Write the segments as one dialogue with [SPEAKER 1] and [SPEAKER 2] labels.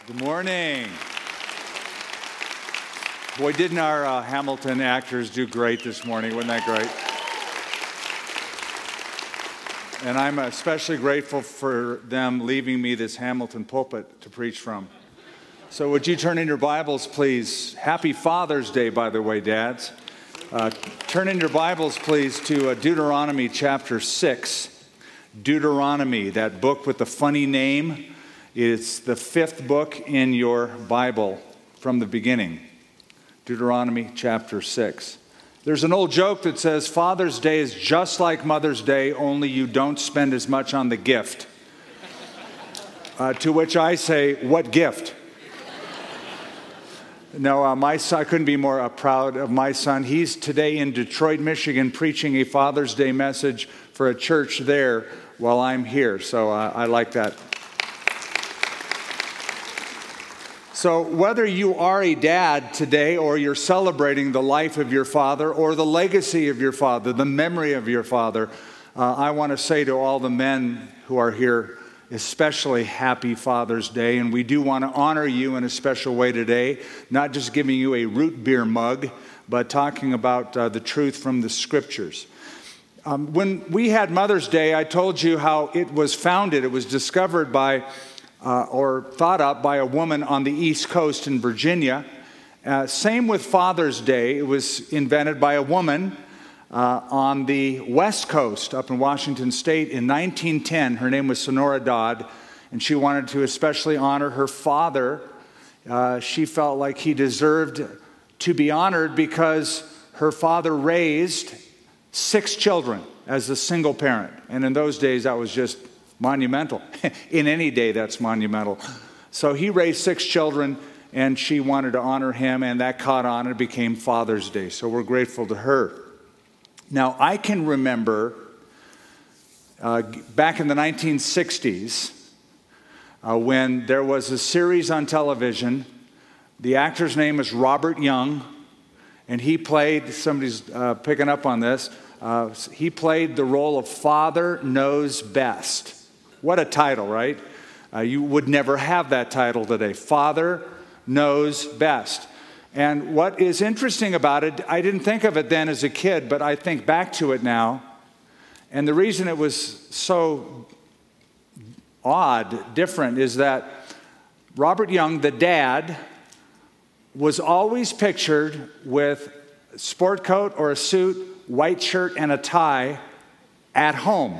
[SPEAKER 1] Good morning. Boy, didn't our Hamilton actors do great this morning? Wasn't that great? And I'm especially grateful for them leaving me this Hamilton pulpit to preach from. So would you turn in your Bibles, please? Happy Father's Day, by the way, dads. Turn in your Bibles, please, to Deuteronomy chapter 6. Deuteronomy, that book with the funny name. It's the fifth book in your Bible from the beginning. Deuteronomy chapter 6. There's an old joke that says Father's Day is just like Mother's Day, only you don't spend as much on the gift. To which I say, what gift? No, my son, I couldn't be more proud of my son. He's today in Detroit, Michigan, preaching a Father's Day message for a church there while I'm here. So I like that. So whether you are a dad today or you're celebrating the life of your father or the legacy of your father, the memory of your father, I want to say to all the men who are here, especially happy Father's Day. And we do want to honor you in a special way today, not just giving you a root beer mug, but talking about the truth from the scriptures. When we had Mother's Day, I told you how it was founded. It was discovered by or thought up by a woman on the East Coast in Virginia. Same with Father's Day. It was invented by a woman on the West Coast up in Washington State in 1910. Her name was Sonora Dodd, and she wanted to especially honor her father. She felt like he deserved to be honored because her father raised 6 children as a single parent. And in those days, that was just monumental. In any day, that's monumental. So he raised 6 children, and she wanted to honor him, and that caught on and it became Father's Day. So we're grateful to her. Now, I can remember back in the 1960s when there was a series on television. The actor's name is Robert Young, and he played, somebody's picking up on this, he played the role of Father Knows Best. What a title, right? You would never have that title today. Father Knows Best. And what is interesting about it, I didn't think of it then as a kid, but I think back to it now. And the reason it was so odd, different, is that Robert Young, the dad, was always pictured with a sport coat or a suit, white shirt, and a tie at home.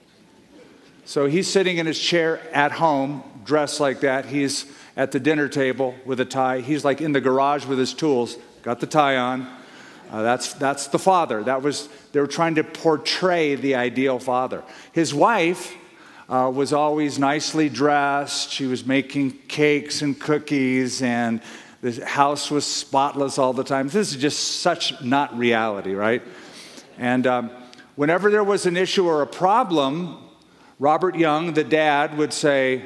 [SPEAKER 1] So he's sitting in his chair at home, dressed like that. He's at the dinner table with a tie. He's like in the garage with his tools, got the tie on. That's the father. They were trying to portray the ideal father. His wife was always nicely dressed. She was making cakes and cookies, and the house was spotless all the time. This is just such not reality, right? And whenever there was an issue or a problem, Robert Young, the dad, would say,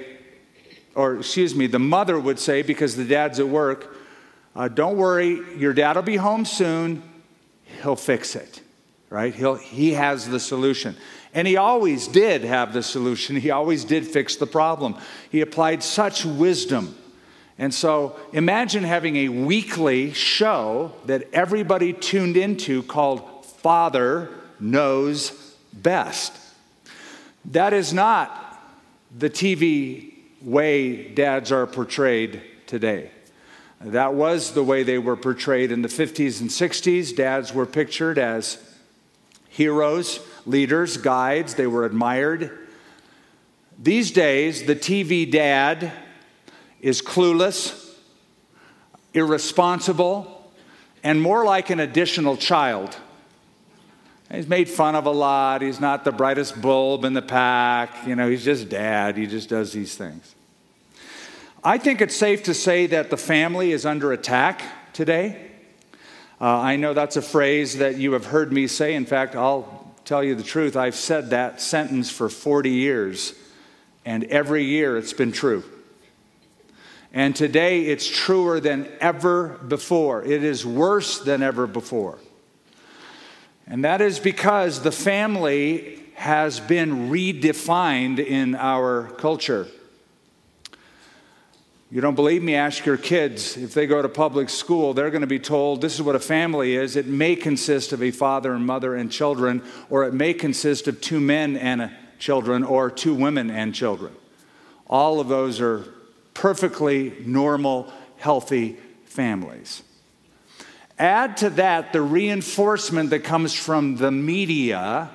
[SPEAKER 1] the mother would say, because the dad's at work, don't worry, your dad will be home soon. He'll fix it, right? He has the solution. And he always did have the solution. He always did fix the problem. He applied such wisdom. And so imagine having a weekly show that everybody tuned into called Father Knows Best. That is not the TV way dads are portrayed today. That was the way they were portrayed in the 50s and 60s. Dads were pictured as heroes, leaders, guides. They were admired. These days, the TV dad is clueless, irresponsible, and more like an additional child. He's made fun of a lot. He's not the brightest bulb in the pack. He's just dad. He just does these things. I think it's safe to say that the family is under attack today. I know that's a phrase that you have heard me say. In fact, I'll tell you the truth. I've said that sentence for 40 years, and every year it's been true. And today it's truer than ever before. It is worse than ever before. And that is because the family has been redefined in our culture. You don't believe me? Ask your kids. If they go to public school, they're going to be told this is what a family is. It may consist of a father and mother and children, or it may consist of two men and children, or two women and children. All of those are perfectly normal, healthy families. Add to that the reinforcement that comes from the media,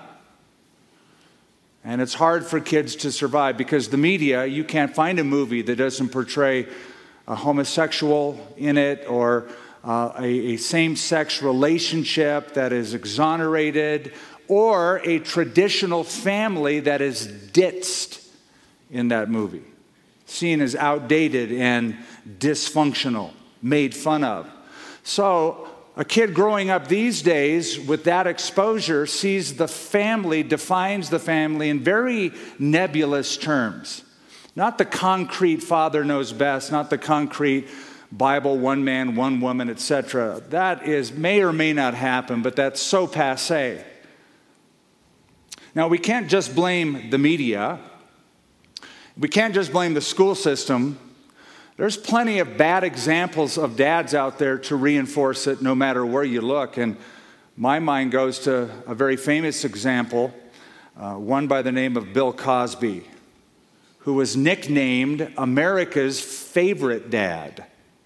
[SPEAKER 1] and it's hard for kids to survive because the media, you can't find a movie that doesn't portray a homosexual in it or a same-sex relationship that is exonerated or a traditional family that is ditched in that movie, seen as outdated and dysfunctional, made fun of. So a kid growing up these days with that exposure sees the family, defines the family in very nebulous terms. Not the concrete father knows best, not the concrete Bible, one man, one woman, etc. That may or may not happen, but that's so passé. Now, we can't just blame the media. We can't just blame the school system. There's plenty of bad examples of dads out there to reinforce it no matter where you look. And my mind goes to a very famous example, one by the name of Bill Cosby, who was nicknamed America's favorite dad.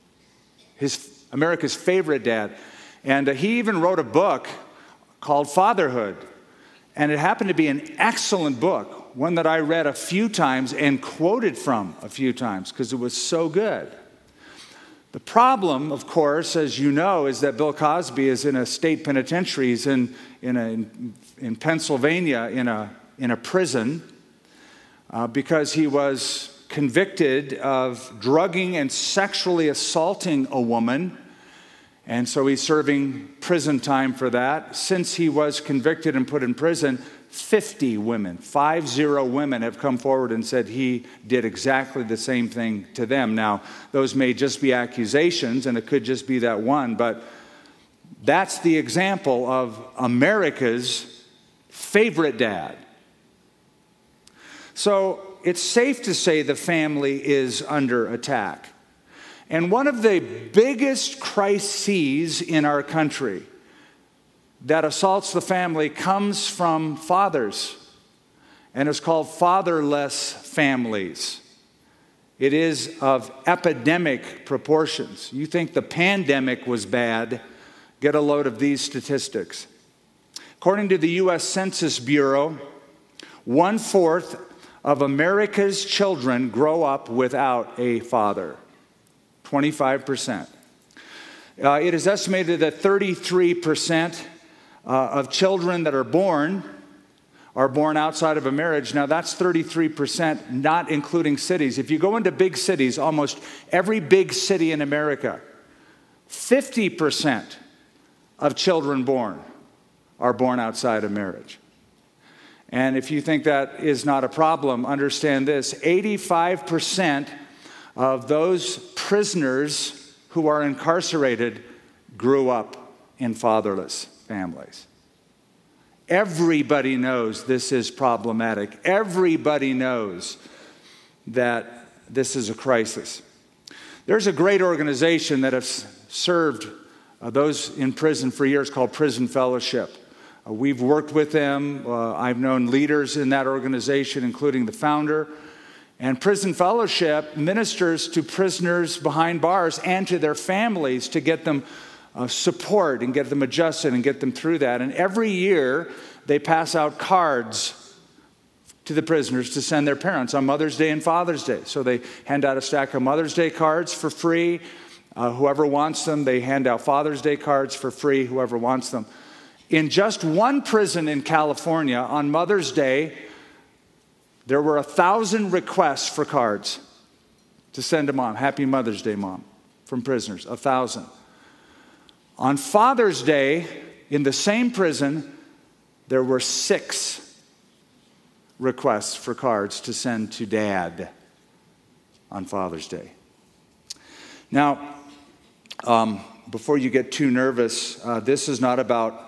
[SPEAKER 1] America's favorite dad. And he even wrote a book called Fatherhood. And it happened to be an excellent book, one that I read a few times and quoted from a few times because it was so good. The problem, of course, as you know, is that Bill Cosby is in a state penitentiary. He's in Pennsylvania in a prison because he was convicted of drugging and sexually assaulting a woman. And so he's serving prison time for that. Since he was convicted and put in prison, 50 women have come forward and said he did exactly the same thing to them. Now, those may just be accusations, and it could just be that one, but that's the example of America's favorite dad. So it's safe to say the family is under attack. And one of the biggest crises in our country that assaults the family comes from fathers, and it's called fatherless families. It is of epidemic proportions. You think the pandemic was bad, get a load of these statistics. According to the U.S. Census Bureau, 1/4 of America's children grow up without a father. 25%. It is estimated that 33% of children that are born outside of a marriage. Now, that's 33%, not including cities. If you go into big cities, almost every big city in America, 50% of children born are born outside of marriage. And if you think that is not a problem, understand this: 85% of those prisoners who are incarcerated grew up in fatherless families. Everybody knows this is problematic. Everybody knows that this is a crisis. There's a great organization that has served those in prison for years called Prison Fellowship. We've worked with them. I've known leaders in that organization, including the founder. And Prison Fellowship ministers to prisoners behind bars and to their families to get them support and get them adjusted and get them through that. And every year they pass out cards to the prisoners to send their parents on Mother's Day and Father's Day. So they hand out a stack of Mother's Day cards for free. Whoever wants them, they hand out Father's Day cards for free, whoever wants them. In just one prison in California on Mother's Day, there were 1,000 requests for cards to send to mom. Happy Mother's Day, Mom, from prisoners, 1,000. On Father's Day, in the same prison, there were 6 requests for cards to send to Dad on Father's Day. Now, before you get too nervous, this is not about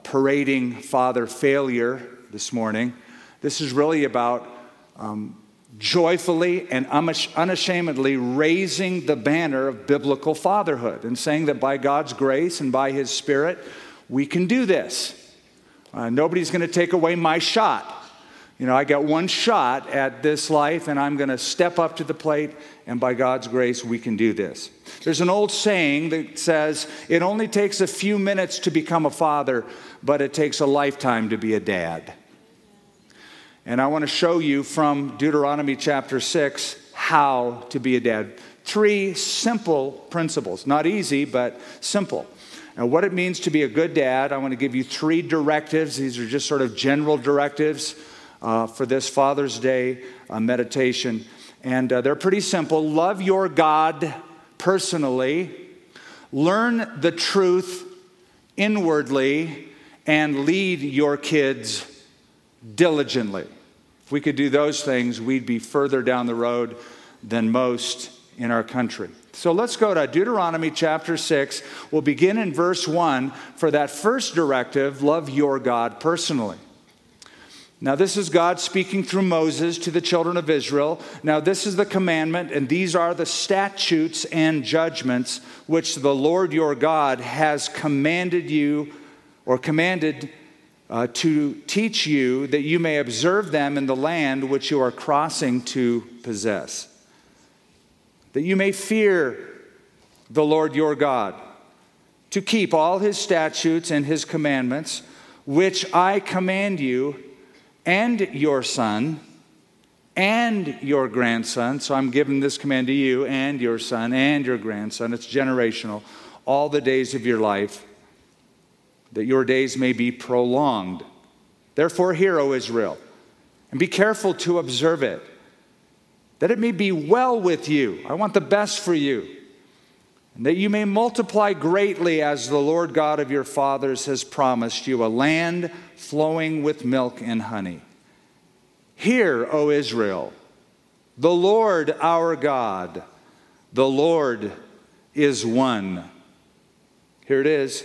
[SPEAKER 1] parading father failure this morning. This is really about joyfully and unashamedly raising the banner of biblical fatherhood and saying that by God's grace and by His Spirit, we can do this. Nobody's going to take away my shot. I got one shot at this life, and I'm going to step up to the plate, and by God's grace, we can do this. There's an old saying that says, it only takes a few minutes to become a father, but it takes a lifetime to be a dad. And I want to show you from Deuteronomy chapter 6 how to be a dad. 3 simple principles. Not easy, but simple. Now, what it means to be a good dad, I want to give you 3 directives. These are just sort of general directives for this Father's Day meditation. And they're pretty simple. Love your God personally. Learn the truth inwardly. And lead your kids diligently. If we could do those things, we'd be further down the road than most in our country. So let's go to Deuteronomy chapter 6. We'll begin in verse 1 for that first directive, love your God personally. Now this is God speaking through Moses to the children of Israel. Now this is the commandment, and these are the statutes and judgments which the Lord your God has commanded you, or commanded to teach you, that you may observe them in the land which you are crossing to possess. That you may fear the Lord your God, to keep all His statutes and His commandments, which I command you, and your son, and your grandson. So I'm giving this command to you, and your son, and your grandson. It's generational. All the days of your life, that your days may be prolonged. Therefore hear, O Israel, and be careful to observe it, that it may be well with you. I want the best for you. And that you may multiply greatly as the Lord God of your fathers has promised you, a land flowing with milk and honey. Hear, O Israel, the Lord our God, the Lord is one. Here it is.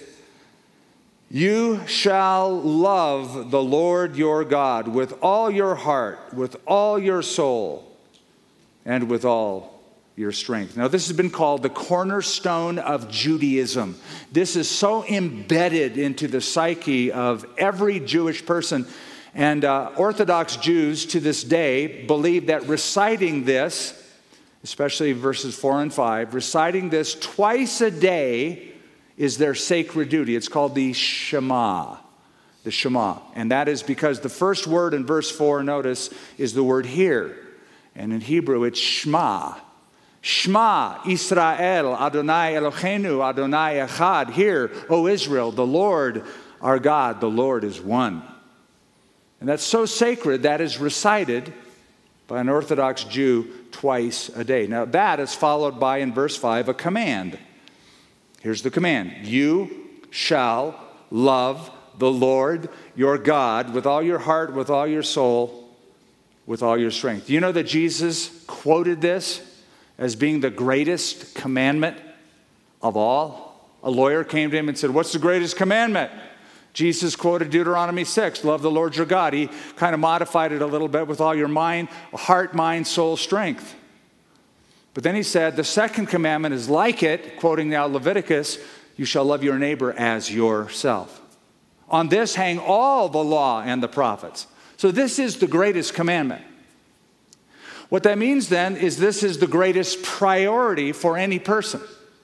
[SPEAKER 1] You shall love the Lord your God with all your heart, with all your soul, and with all your strength. Now, this has been called the cornerstone of Judaism. This is so embedded into the psyche of every Jewish person. And Orthodox Jews to this day believe that reciting this, especially verses 4 and 5, reciting this twice a day is their sacred duty. It's called the Shema. The Shema. And that is because the first word in verse 4, notice, is the word hear. And in Hebrew, it's Shema. Shema, Israel, Adonai Eloheinu, Adonai Echad. Hear, O Israel, the Lord our God, the Lord is one. And that's so sacred that is recited by an Orthodox Jew twice a day. Now that is followed by, in verse 5, a command. Here's the command. You shall love the Lord your God with all your heart, with all your soul, with all your strength. Do you know that Jesus quoted this as being the greatest commandment of all? A lawyer came to him and said, what's the greatest commandment? Jesus quoted Deuteronomy 6, love the Lord your God. He kind of modified it a little bit, with all your mind, heart, mind, soul, strength. But then he said, the second commandment is like it, quoting now Leviticus, you shall love your neighbor as yourself. On this hang all the law and the prophets. So this is the greatest commandment. What that means then is this is the greatest priority for any person.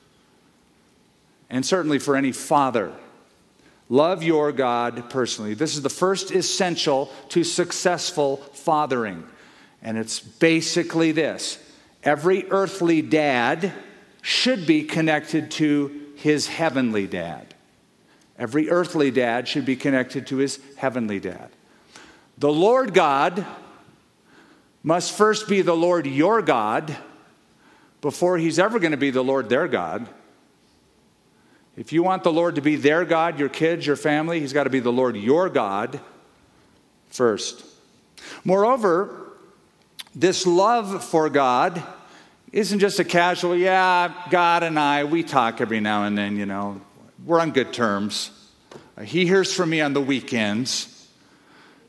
[SPEAKER 1] And certainly for any father. Love your God personally. This is the first essential to successful fathering. And it's basically this. Every earthly dad should be connected to his heavenly dad. Every earthly dad should be connected to his heavenly dad. The Lord God must first be the Lord your God before he's ever going to be the Lord their God. If you want the Lord to be their God, your kids, your family, he's got to be the Lord your God first. Moreover, this love for God isn't just a casual, God and I, we talk every now and then, we're on good terms. He hears from me on the weekends.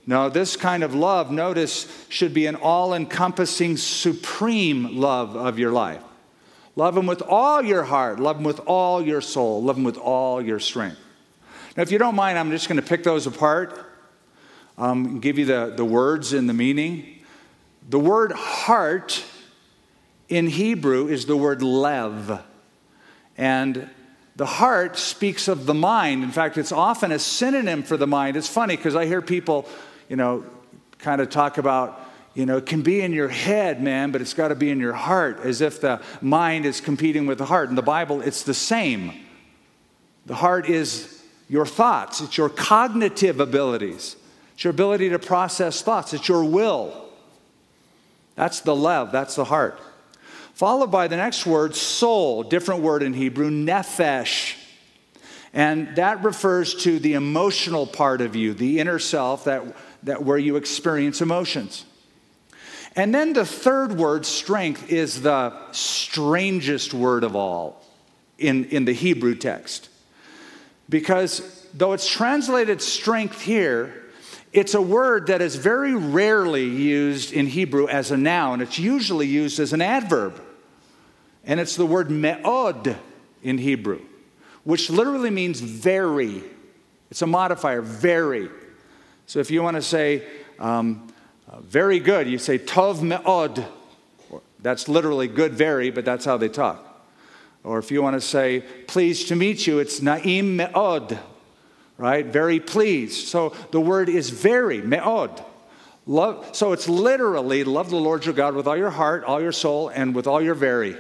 [SPEAKER 1] No, this kind of love, notice, should be an all-encompassing, supreme love of your life. Love him with all your heart. Love him with all your soul. Love him with all your strength. Now, if you don't mind, I'm just going to pick those apart, give you the words and the meaning. The word heart in Hebrew is the word lev. And the heart speaks of the mind. In fact, it's often a synonym for the mind. It's funny because I hear people, kind of talk about, it can be in your head, man, but it's got to be in your heart, as if the mind is competing with the heart. In the Bible, it's the same. The heart is your thoughts. It's your cognitive abilities. It's your ability to process thoughts. It's your will. That's the lev. That's the heart. Followed by the next word, soul. Different word in Hebrew, nephesh. And that refers to the emotional part of you, the inner self, that where you experience emotions. And then the third word, strength, is the strangest word of all in the Hebrew text. Because though it's translated strength here, it's a word that is very rarely used in Hebrew as a noun. It's usually used as an adverb. And it's the word me'od in Hebrew, which literally means very. It's a modifier, very. So if you want to say very good, you say tov me'od. That's literally good very, but that's how they talk. Or if you want to say pleased to meet you, it's na'im me'od, right? Very pleased. So the word is very, me'od. Love. So it's literally love the Lord your God with all your heart, all your soul, and with all your very.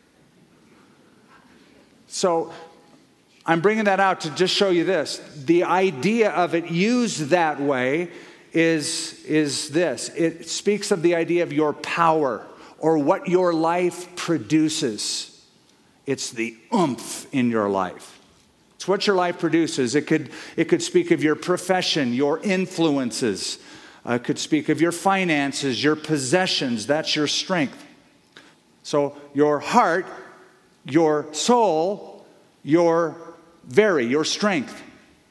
[SPEAKER 1] So I'm bringing that out to just show you this. The idea of it used that way is this. It speaks of the idea of your power or what your life produces. It's the oomph in your life. It's what your life produces. It could speak of your profession, your influences. It could speak of your finances, your possessions. That's your strength. So your heart, your soul, your strength.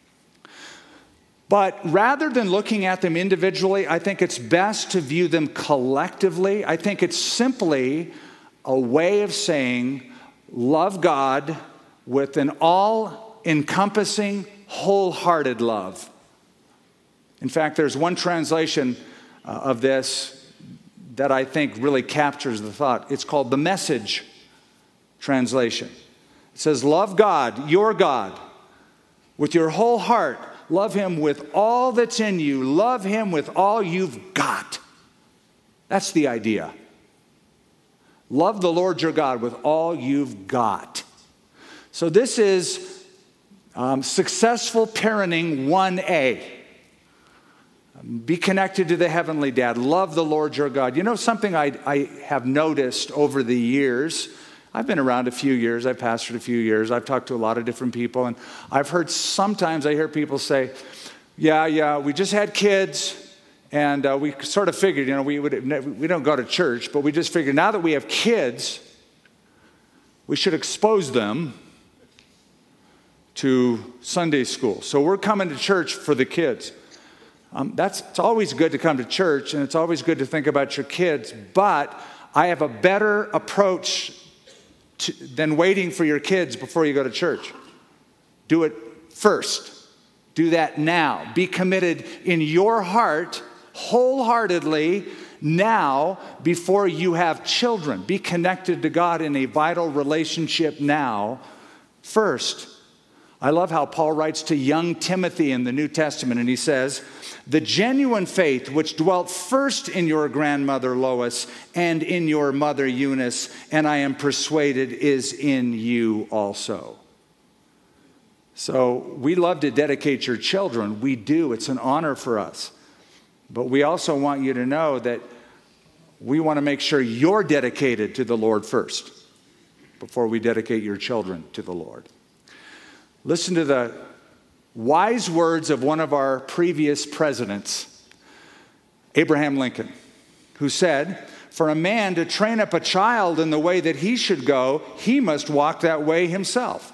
[SPEAKER 1] But rather than looking at them individually, I think it's best to view them collectively. I think it's simply a way of saying, love God with an all-encompassing, wholehearted love. In fact, there's one translation of this that I think really captures the thought. It's called the Message translation. It says, love God, your God, with your whole heart. Love him with all that's in you. Love him with all you've got. That's the idea. Love the Lord your God with all you've got. So this is successful parenting 1A. Be connected to the Heavenly Dad. Love the Lord your God. You know something I have noticed over the years? I've been around a few years. I've pastored a few years. I've talked to a lot of different people. And I've heard sometimes I hear people say, yeah, we just had kids. And we sort of figured, we don't go to church. But we just figured now that we have kids, we should expose them to Sunday school. So we're coming to church for the kids. It's always good to come to church. And it's always good to think about your kids. But I have a better approach than waiting for your kids before you go to church. Do it first. Do that now. Be committed in your heart wholeheartedly now before you have children. Be connected to God in a vital relationship now first. I love how Paul writes to young Timothy in the New Testament, and he says, the genuine faith which dwelt first in your grandmother Lois and in your mother Eunice, and I am persuaded is in you also. So we love to dedicate your children. We do. It's an honor for us. But we also want you to know that we want to make sure you're dedicated to the Lord first before we dedicate your children to the Lord. Listen to the wise words of one of our previous presidents, Abraham Lincoln, who said, for a man to train up a child in the way that he should go, he must walk that way himself.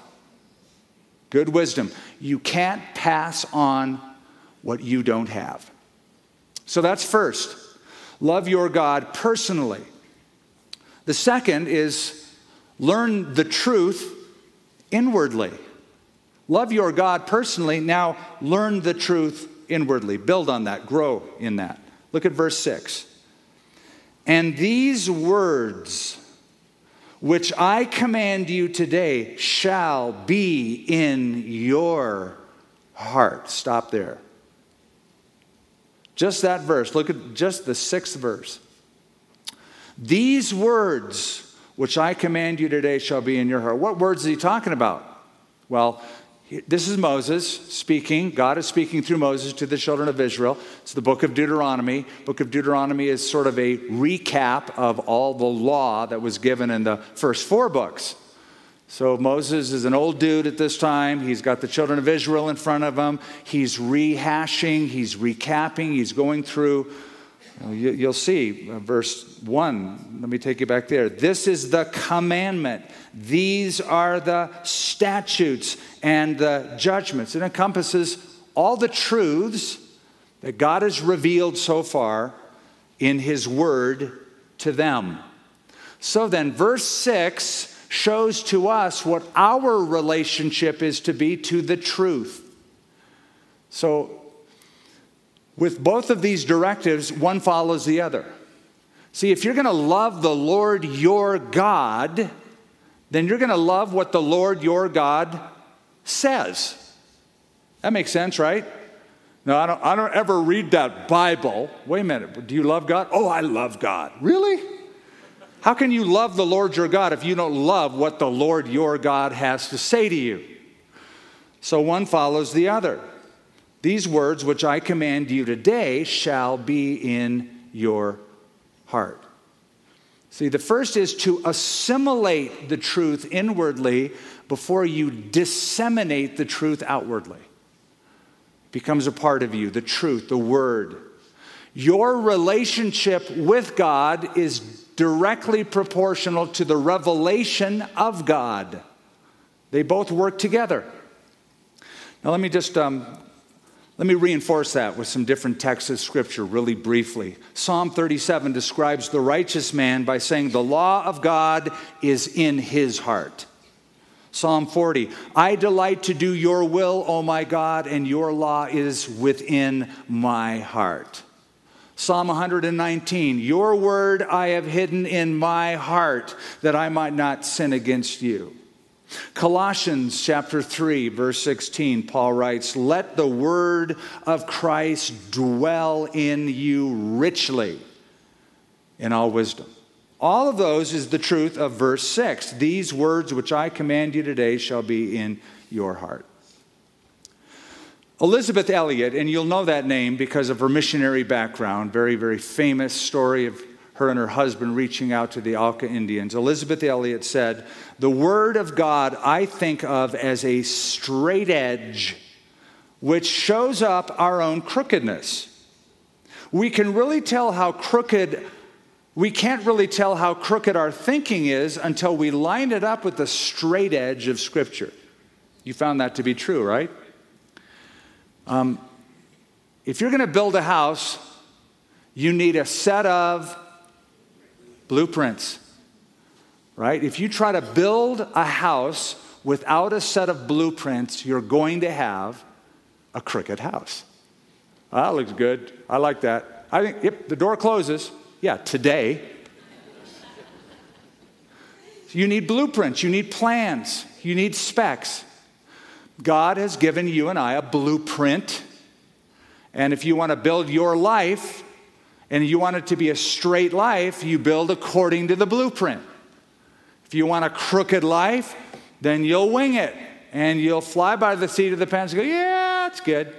[SPEAKER 1] Good wisdom. You can't pass on what you don't have. So that's first. Love your God personally. The second is learn the truth inwardly. Love your God personally. Now learn the truth inwardly. Build on that. Grow in that. Look at verse 6. And these words which I command you today shall be in your heart. Stop there. Just that verse. Look at just the 6th verse. These words which I command you today shall be in your heart. What words is he talking about? Well, this is Moses speaking. God is speaking through Moses to the children of Israel. It's the book of Deuteronomy. Book of Deuteronomy is sort of a recap of all the law that was given in the first 4 books. So Moses is an old dude at this time. He's got the children of Israel in front of him. He's rehashing, he's recapping, he's going through. You'll see verse 1. Let me take you back there. This is the commandment. These are the statutes and the judgments. It encompasses all the truths that God has revealed so far in his word to them. So then, verse 6 shows to us what our relationship is to be to the truth. So, with both of these directives, one follows the other. See, if you're going to love the Lord your God, then you're going to love what the Lord your God says. That makes sense, right? No, I don't ever read that Bible. Wait a minute, do you love God? Oh, I love God. Really? How can you love the Lord your God if you don't love what the Lord your God has to say to you? So one follows the other. These words which I command you today shall be in your heart. See, the first is to assimilate the truth inwardly before you disseminate the truth outwardly. It becomes a part of you, the truth, the word. Your relationship with God is directly proportional to the revelation of God. They both work together. Now let me just let me reinforce that with some different texts of Scripture really briefly. Psalm 37 describes the righteous man by saying the law of God is in his heart. Psalm 40, I delight to do your will, O my God, and your law is within my heart. Psalm 119, your word I have hidden in my heart that I might not sin against you. Colossians chapter 3, verse 16, Paul writes, let the word of Christ dwell in you richly in all wisdom. All of those is the truth of verse 6. These words which I command you today shall be in your heart. Elisabeth Elliot, and you'll know that name because of her missionary background, very, very famous story of her and her husband reaching out to the Auca Indians. Elisabeth Elliot said, the word of God I think of as a straight edge which shows up our own crookedness. We can't really tell how crooked our thinking is until we line it up with the straight edge of Scripture. You found that to be true, right? If you're going to build a house, you need a set of blueprints, right? If you try to build a house without a set of blueprints, you're going to have a crooked house. That looks good. I like that. I think, yep, the door closes. Yeah, today. You need blueprints. You need plans. You need specs. God has given you and I a blueprint. And if you want to build your life, and you want it to be a straight life, you build according to the blueprint. If you want a crooked life, then you'll wing it. And you'll fly by the seat of the pants and go, yeah, it's good.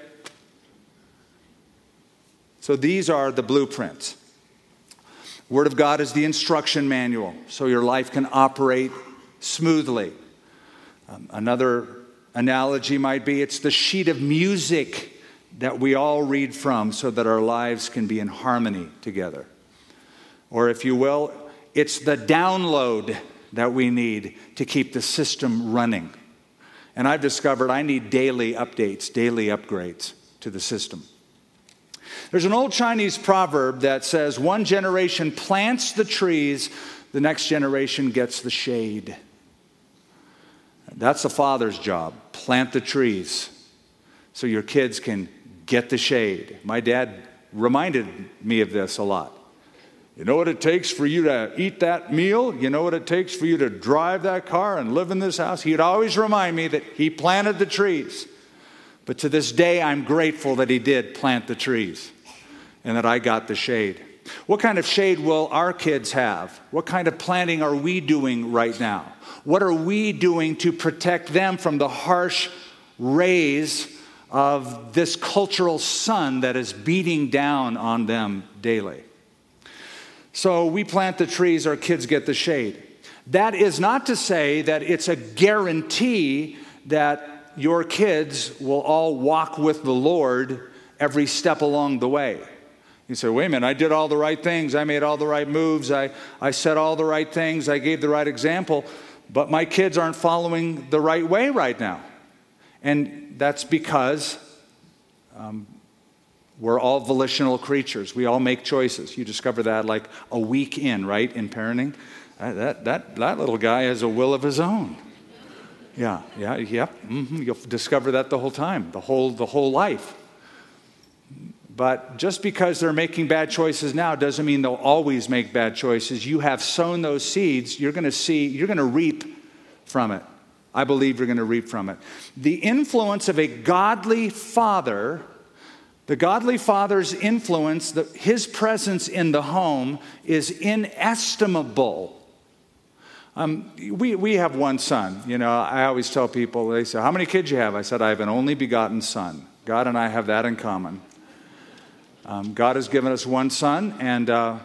[SPEAKER 1] So these are the blueprints. Word of God is the instruction manual, so your life can operate smoothly. Another analogy might be it's the sheet of music that we all read from so that our lives can be in harmony together. Or if you will, it's the download that we need to keep the system running. And I've discovered I need daily updates, daily upgrades to the system. There's an old Chinese proverb that says, one generation plants the trees, the next generation gets the shade. That's the father's job, plant the trees so your kids can get the shade. My dad reminded me of this a lot. You know what it takes for you to eat that meal? You know what it takes for you to drive that car and live in this house? He'd always remind me that he planted the trees. But to this day, I'm grateful that he did plant the trees and that I got the shade. What kind of shade will our kids have? What kind of planting are we doing right now? What are we doing to protect them from the harsh rays of this cultural sun that is beating down on them daily? So we plant the trees, our kids get the shade. That is not to say that it's a guarantee that your kids will all walk with the Lord every step along the way. You say, wait a minute, I did all the right things. I made all the right moves. I said all the right things. I gave the right example. But my kids aren't following the right way right now. And that's because we're all volitional creatures. We all make choices. You discover that like a week in, right, in parenting. That little guy has a will of his own. Yep. You'll discover that the whole time, the whole life. But just because they're making bad choices now doesn't mean they'll always make bad choices. You have sown those seeds. You're going to reap from it. I believe you're going to reap from it. The influence of a godly father, the godly father's influence, his presence in the home is inestimable. We have one son. You know, I always tell people, they say, how many kids you have? I said, I have an only begotten son. God and I have that in common. God has given us one son, and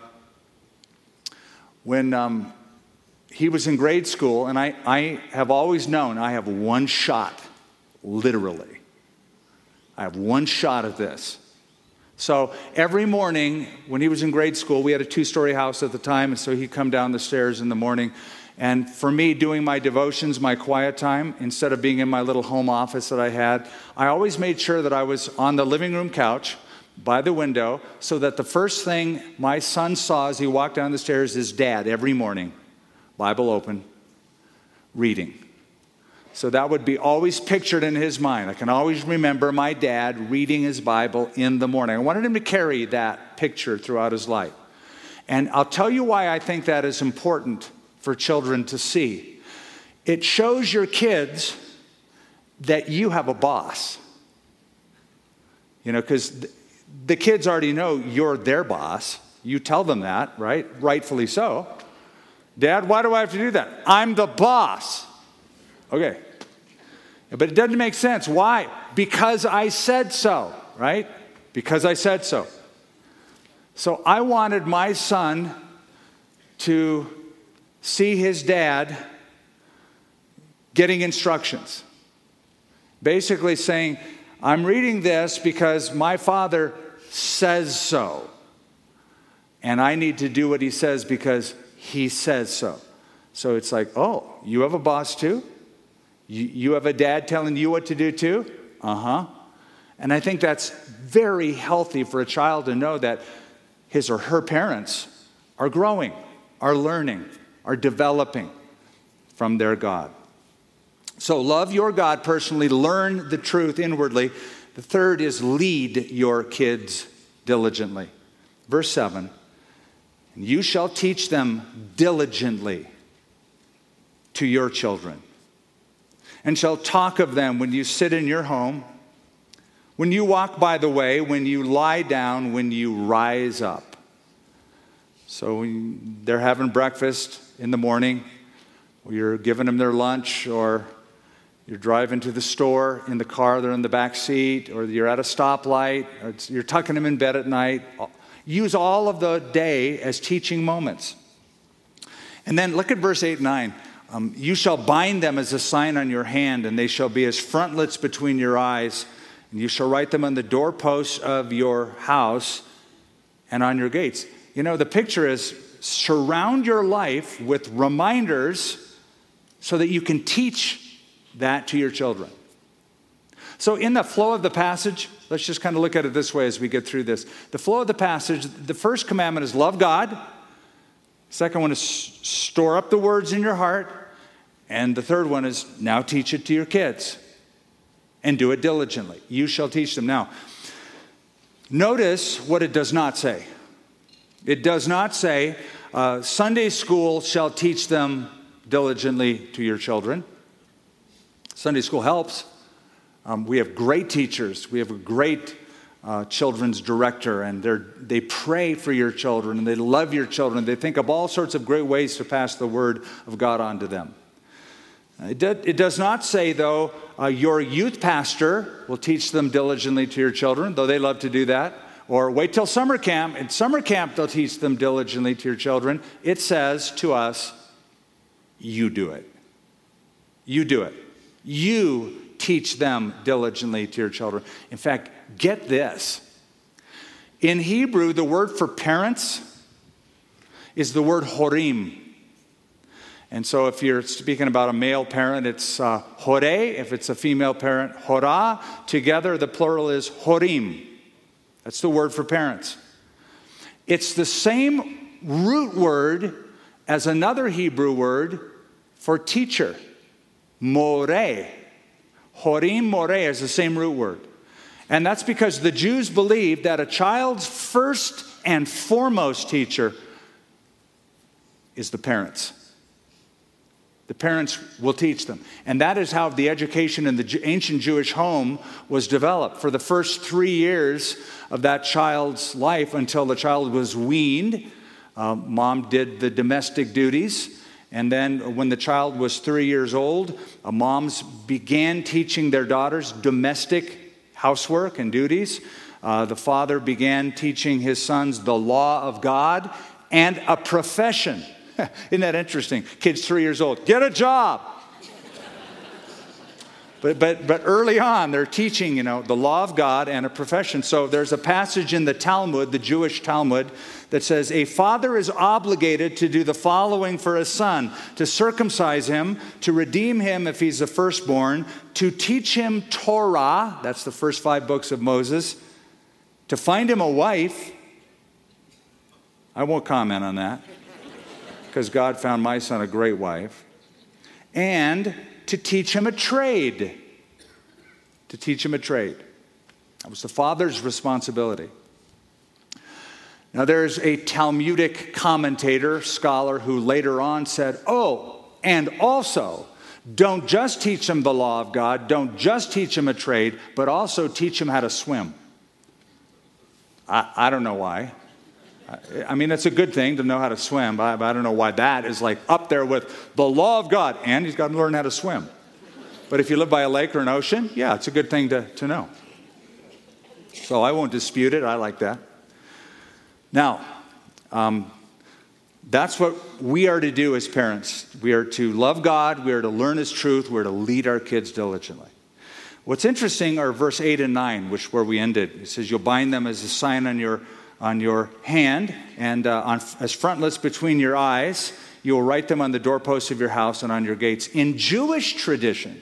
[SPEAKER 1] when he was in grade school, and I have always known I have one shot, literally. I have one shot at this. So every morning when he was in grade school, we had a 2-story house at the time, and so he'd come down the stairs in the morning. And for me, doing my devotions, my quiet time, instead of being in my little home office that I had, I always made sure that I was on the living room couch by the window, so that the first thing my son saw as he walked down the stairs is Dad every morning, Bible open, reading. So that would be always pictured in his mind. I can always remember my dad reading his Bible in the morning. I wanted him to carry that picture throughout his life. And I'll tell you why I think that is important for children to see. It shows your kids that you have a boss. You know, because the kids already know you're their boss. You tell them that, right? Rightfully so. Dad, why do I have to do that? I'm the boss. Okay. But it doesn't make sense. Why? Because I said so, right? Because I said so. So I wanted my son to see his dad getting instructions. Basically saying, I'm reading this because my father says so. And I need to do what he says because he says so. So it's like, oh, you have a boss too? You have a dad telling you what to do too? Uh-huh. And I think that's very healthy for a child to know that his or her parents are growing, are learning, are developing from their God. So love your God personally, learn the truth inwardly. The third is lead your kids diligently. Verse 7, you shall teach them diligently to your children, and shall talk of them when you sit in your home, when you walk by the way, when you lie down, when you rise up. So they're having breakfast in the morning, or you're giving them their lunch, or you're driving to the store in the car, they're in the back seat, or you're at a stoplight, or you're tucking them in bed at night. Use all of the day as teaching moments. And then look at verse 8 and 9. You shall bind them as a sign on your hand, and they shall be as frontlets between your eyes. And you shall write them on the doorposts of your house and on your gates. You know, the picture is surround your life with reminders so that you can teach that to your children. So in the flow of the passage, let's just kind of look at it this way as we get through this. The flow of the passage, the first commandment is love God. Second one is store up the words in your heart. And the third one is now teach it to your kids. And do it diligently. You shall teach them. Now, notice what it does not say. It does not say, Sunday school shall teach them diligently to your children. Sunday school helps. We have great teachers. We have a great children's director, and they pray for your children, and they love your children. They think of all sorts of great ways to pass the word of God on to them. It does not say, though, your youth pastor will teach them diligently to your children, though they love to do that. Or wait till summer camp. In summer camp, they'll teach them diligently to your children. It says to us, you do it. You do it. You teach them diligently to your children. In fact, get this. In Hebrew, the word for parents is the word horim. And so if you're speaking about a male parent, it's hore. If it's a female parent, hora. Together, the plural is horim. That's the word for parents. It's the same root word as another Hebrew word for teacher, more. Horim, more is the same root word. And that's because the Jews believed that a child's first and foremost teacher is the parents. The parents will teach them. And that is how the education in the ancient Jewish home was developed. For the first 3 years of that child's life until the child was weaned, mom did the domestic duties. And then when the child was 3 years old, moms began teaching their daughters domestic housework and duties. The father began teaching his sons the law of God and a profession. Isn't that interesting? Kids 3 years old, get a job. But early on, they're teaching, the law of God and a profession. So there's a passage in the Talmud, the Jewish Talmud, that says, a father is obligated to do the following for his son: to circumcise him, to redeem him if he's the firstborn, to teach him Torah, that's the first 5 books of Moses, to find him a wife. I won't comment on that, because God found my son a great wife, and to teach him a trade. To teach him a trade. That was the father's responsibility. Now there's a Talmudic commentator, scholar, who later on said, and also, don't just teach him the law of God, don't just teach him a trade, but also teach him how to swim. I don't know why. I mean, it's a good thing to know how to swim, but I don't know why that is like up there with the law of God, and he's got to learn how to swim. But if you live by a lake or an ocean, yeah, it's a good thing to know. So I won't dispute it. I like that. Now, that's what we are to do as parents. We are to love God. We are to learn His truth. We are to lead our kids diligently. What's interesting are verse 8 and 9, where we ended. It says, you'll bind them as a sign on your hand and as frontlets between your eyes. You will write them on the doorposts of your house and on your gates. In Jewish tradition,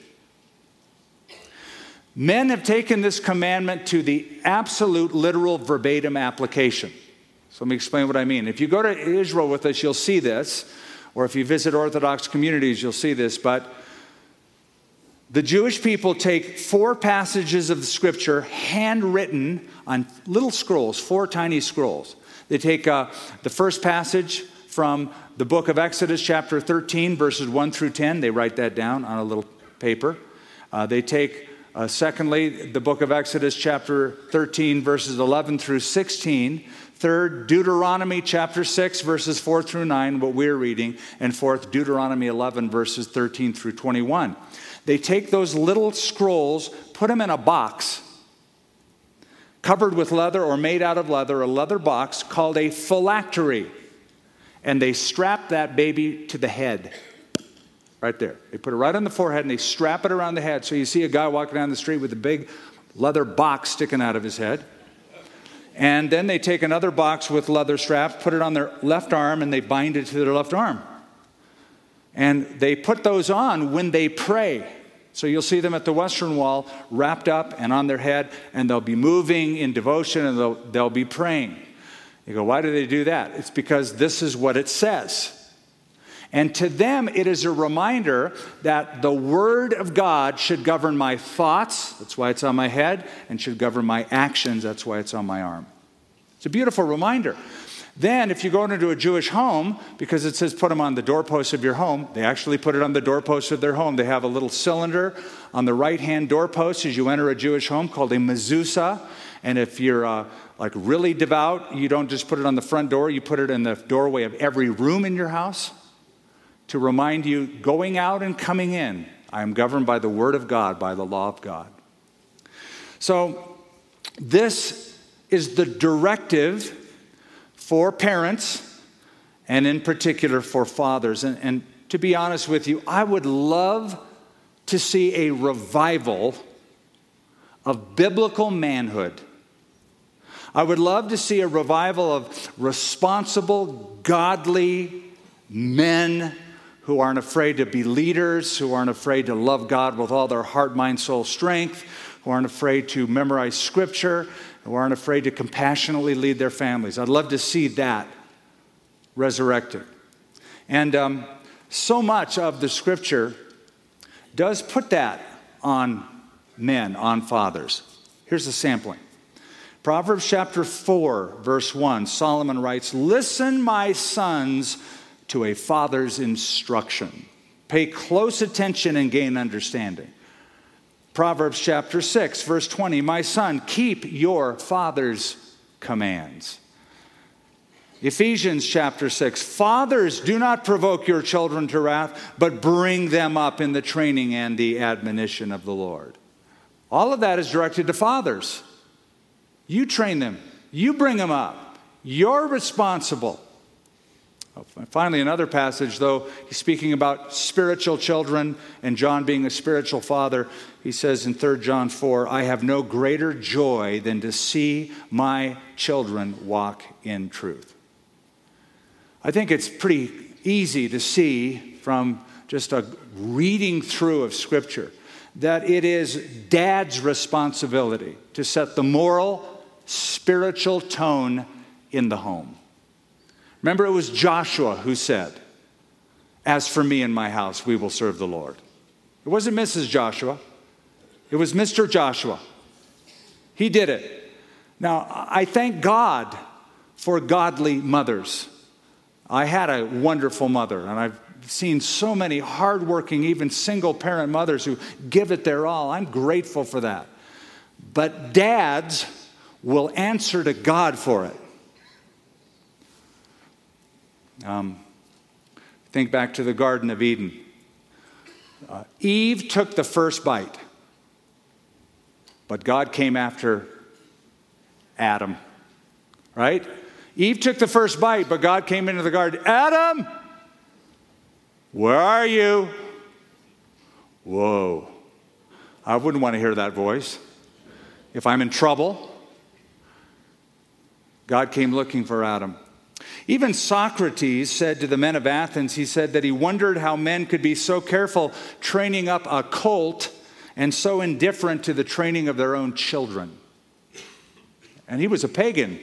[SPEAKER 1] men have taken this commandment to the absolute literal verbatim application. So let me explain what I mean. If you go to Israel with us, you'll see this. Or if you visit Orthodox communities, you'll see this. But the Jewish people take 4 passages of the Scripture handwritten on little scrolls, 4 tiny scrolls. They take the first passage from the book of Exodus, chapter 13, verses 1 through 10. They write that down on a little paper. They take, secondly, the book of Exodus, chapter 13, verses 11 through 16. Third, Deuteronomy, chapter 6, verses 4 through 9, what we're reading. And fourth, Deuteronomy 11, verses 13 through 21. They take those little scrolls, put them in a box, covered with leather or made out of leather, a leather box called a phylactery. And they strap that baby to the head, right there. They put it right on the forehead and they strap it around the head. So you see a guy walking down the street with a big leather box sticking out of his head. And then they take another box with leather straps, put it on their left arm, and they bind it to their left arm. And they put those on when they pray. So you'll see them at the Western Wall wrapped up and on their head, and they'll be moving in devotion, and they'll be praying. You go, why do they do that? It's because this is what it says. And to them, it is a reminder that the Word of God should govern my thoughts, that's why it's on my head, and should govern my actions, that's why it's on my arm. It's a beautiful reminder. Then, if you go into a Jewish home, because it says put them on the doorposts of your home, they actually put it on the doorposts of their home. They have a little cylinder on the right-hand doorpost as you enter a Jewish home called a mezuzah. And if you're like really devout, you don't just put it on the front door, you put it in the doorway of every room in your house to remind you, going out and coming in, I am governed by the Word of God, by the law of God. So this is the directive for parents, and in particular for fathers. And to be honest with you, I would love to see a revival of biblical manhood. I would love to see a revival of responsible, godly men who aren't afraid to be leaders, who aren't afraid to love God with all their heart, mind, soul, strength, who aren't afraid to memorize Scripture, who aren't afraid to compassionately lead their families. I'd love to see that resurrected. And so much of the Scripture does put that on men, on fathers. Here's a sampling. Proverbs chapter 4, verse 1, Solomon writes, "Listen, my sons, to a father's instruction. Pay close attention and gain understanding." Proverbs chapter 6, verse 20, "My son, keep your father's commands." Ephesians chapter 6, "Fathers, do not provoke your children to wrath, but bring them up in the training and the admonition of the Lord." All of that is directed to fathers. You train them. You bring them up. You're responsible. Finally, another passage, though, he's speaking about spiritual children and John being a spiritual father. He says in 3 John 4, "I have no greater joy than to see my children walk in truth." I think it's pretty easy to see from just a reading through of Scripture that it is dad's responsibility to set the moral, spiritual tone in the home. Remember, it was Joshua who said, "As for me and my house, we will serve the Lord." It wasn't Mrs. Joshua. It was Mr. Joshua. He did it. Now, I thank God for godly mothers. I had a wonderful mother, and I've seen so many hardworking, even single-parent mothers who give it their all. I'm grateful for that. But dads will answer to God for it. Think back to the Garden of Eden. Eve took the first bite, but God came after Adam, right? Eve took the first bite, but God came into the garden. "Adam, where are you?" Whoa. I wouldn't want to hear that voice. If I'm in trouble, God came looking for Adam. Even Socrates said to the men of Athens, he said that he wondered how men could be so careful training up a colt and so indifferent to the training of their own children. And he was a pagan.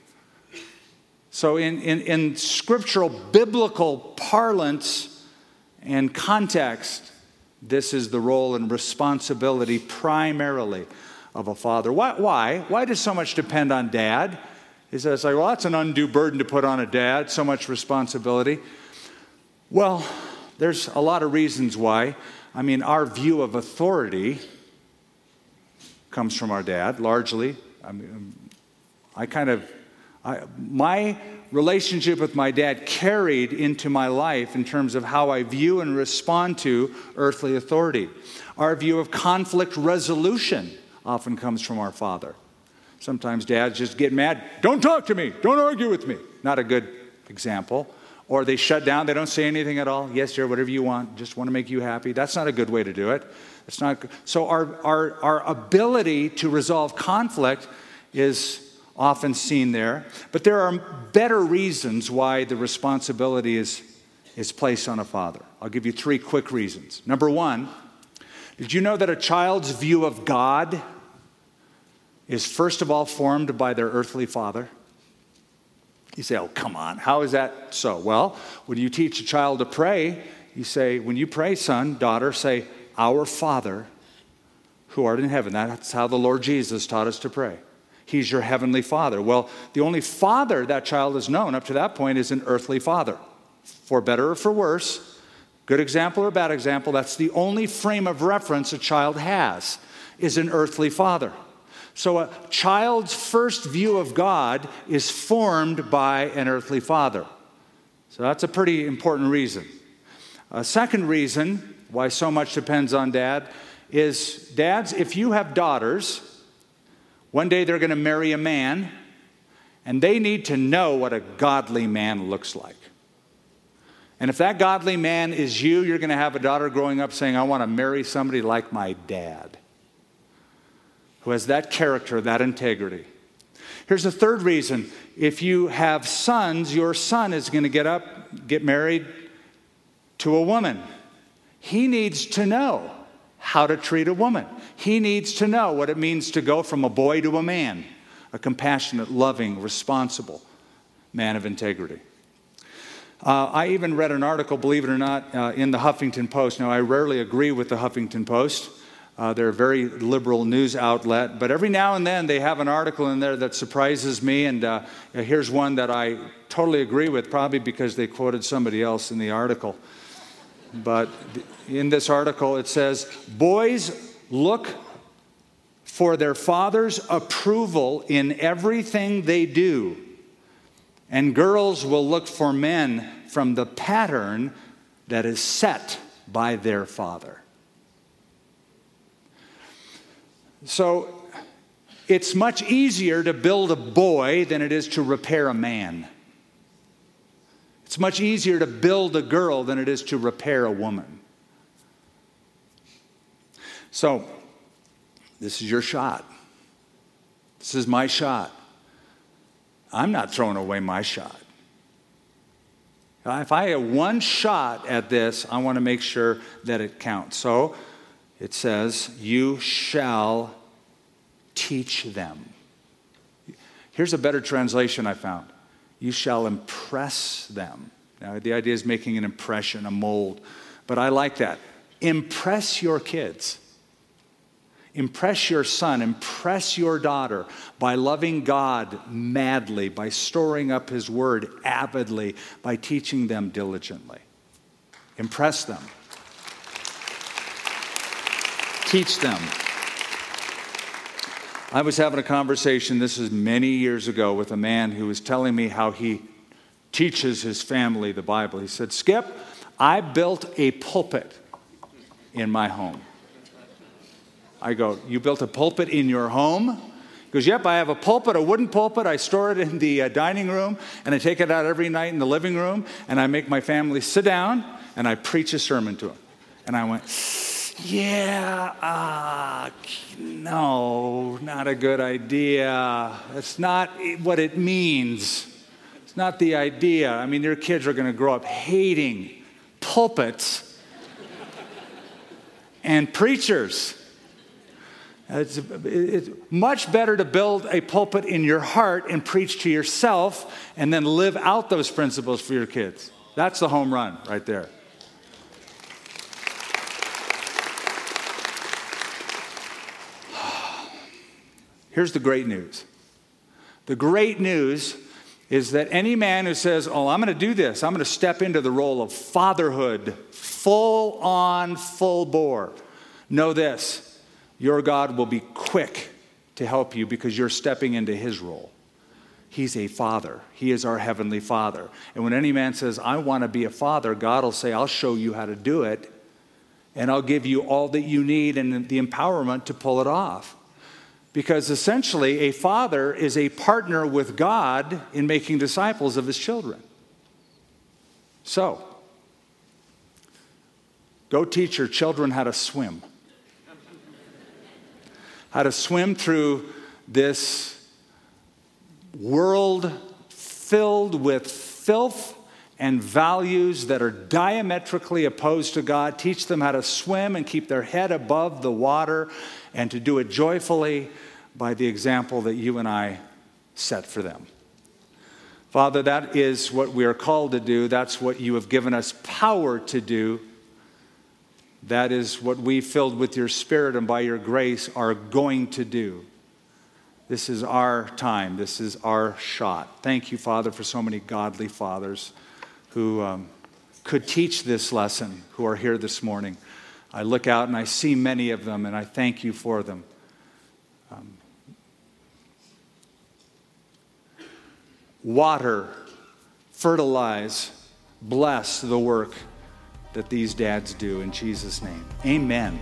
[SPEAKER 1] So in scriptural, biblical parlance and context, this is the role and responsibility primarily of a father. Why? Why does so much depend on dad? He says, like, well, that's an undue burden to put on a dad, so much responsibility. Well, there's a lot of reasons why. I mean, our view of authority comes from our dad, largely. I mean, my relationship with my dad carried into my life in terms of how I view and respond to earthly authority. Our view of conflict resolution often comes from our father. Sometimes dads just get mad. "Don't talk to me. Don't argue with me." Not a good example. Or they shut down. They don't say anything at all. "Yes, dear, whatever you want. Just want to make you happy." That's not a good way to do it. It's not good. So our ability to resolve conflict is often seen there. But there are better reasons why the responsibility is placed on a father. I'll give you 3 quick reasons. Number 1, Did you know that a child's view of God is first of all formed by their earthly father? You say, oh, come on, how is that so? Well, when you teach a child to pray, you say, when you pray, son, daughter, say, our Father who art in heaven. That's how the Lord Jesus taught us to pray. He's your heavenly Father. Well, the only father that child has known up to that point is an earthly father. For better or for worse, good example or bad example, that's the only frame of reference a child has, is an earthly father. So a child's first view of God is formed by an earthly father. So that's a pretty important reason. A second reason why so much depends on dad is, dads, if you have daughters, one day they're going to marry a man, and they need to know what a godly man looks like. And if that godly man is you, you're going to have a daughter growing up saying, I want to marry somebody like my dad, who has that character, that integrity. Here's a third reason. If you have sons, your son is going to get married to a woman. He needs to know how to treat a woman. He needs to know what it means to go from a boy to a man, a compassionate, loving, responsible man of integrity. I even read an article, believe it or not, in the Huffington Post. Now, I rarely agree with the Huffington Post. They're a very liberal news outlet, but every now and then they have an article in there that surprises me, and here's one that I totally agree with, probably because they quoted somebody else in the article. But in this article it says, boys look for their father's approval in everything they do, and girls will look for men from the pattern that is set by their father. So it's much easier to build a boy than it is to repair a man. It's much easier to build a girl than it is to repair a woman. So, this is your shot. This is my shot. I'm not throwing away my shot. If I have one shot at this, I want to make sure that it counts. So, it says, you shall teach them. Here's a better translation I found. You shall impress them. Now, the idea is making an impression, a mold. But I like that. Impress your kids. Impress your son. Impress your daughter by loving God madly, by storing up His Word avidly, by teaching them diligently. Impress them. Teach them. I was having a conversation, this is many years ago, with a man who was telling me how he teaches his family the Bible. He said, Skip, I built a pulpit in my home. I go, you built a pulpit in your home? He goes, yep, I have a pulpit, a wooden pulpit. I store it in the dining room, and I take it out every night in the living room, and I make my family sit down, and I preach a sermon to them. And I went, yeah, no, not a good idea. That's not what it means. It's not the idea. I mean, your kids are going to grow up hating pulpits and preachers. It's much better to build a pulpit in your heart and preach to yourself and then live out those principles for your kids. That's the home run right there. Here's the great news. The great news is that any man who says, oh, I'm going to do this, I'm going to step into the role of fatherhood, full on, full bore, know this, your God will be quick to help you because you're stepping into His role. He's a father. He is our heavenly Father. And when any man says, I want to be a father, God will say, I'll show you how to do it, and I'll give you all that you need and the empowerment to pull it off. Because essentially, a father is a partner with God in making disciples of His children. So, go teach your children how to swim. How to swim through this world filled with filth and values that are diametrically opposed to God. Teach them how to swim and keep their head above the water and to do it joyfully by the example that you and I set for them. Father, that is what we are called to do. That's what you have given us power to do. That is what we, filled with your Spirit and by your grace, are going to do. This is our time. This is our shot. Thank you, Father, for so many godly fathers who could teach this lesson, who are here this morning. I look out and I see many of them, and I thank you for them. Water, fertilize, bless the work that these dads do in Jesus' name. Amen.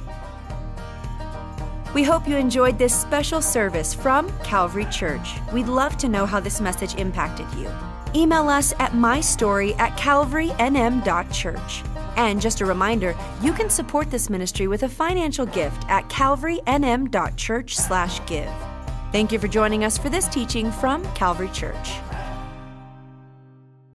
[SPEAKER 2] We hope you enjoyed this special service from Calvary Church. We'd love to know how this message impacted you. Email us at mystory@calvarynm.church. And just a reminder, you can support this ministry with a financial gift at calvarynm.church/give. Thank you for joining us for this teaching from Calvary Church.